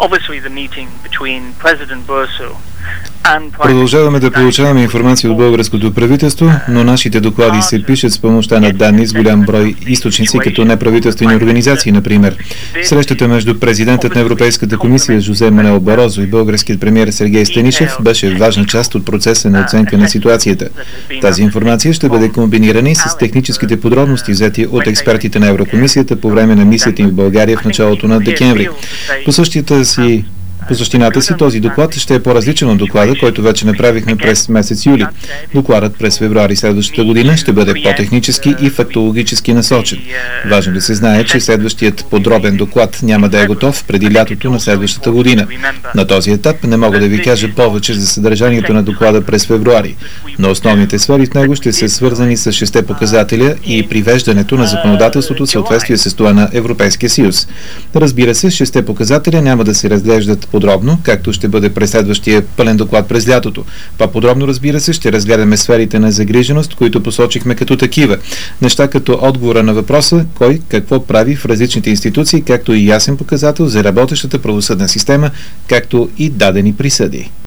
Продължаваме да получаваме информация от българското правителство, но нашите доклади се пишат с помощта на данни с голям брой източници, като неправителствени организации, например. Срещата между президентът на Европейската комисия Жозе Мануел Барозо и българският премиер Сергей Станишев беше важна част от процеса на оценка на ситуацията. Тази информация ще бъде комбинирана и с техническите подробности, взети от експертите на Еврокомисията по време на мисията им в България в началото на декември. По същината си този доклад ще е по-различен от доклада, който вече направихме през месец юли. Докладът през февруари следващата година ще бъде по-технически и фактологически насочен. Важно да се знае, че следващият подробен доклад няма да е готов преди лятото на следващата година. На този етап не мога да ви кажа повече за съдържанието на доклада през февруари, но основните сфери в него ще са свързани с 6 показателя и привеждането на законодателството в съответствие с това на Европейския съюз. Разбира се, 6 показателя няма да се разглеждат подробно, както ще бъде през следващия пълен доклад през лятото. По-подробно, разбира се, ще разгледаме сферите на загриженост, които посочихме като такива. Неща като отговора на въпроса кой какво прави в различните институции, както и ясен показател за работещата правосъдна система, както и дадени присъди.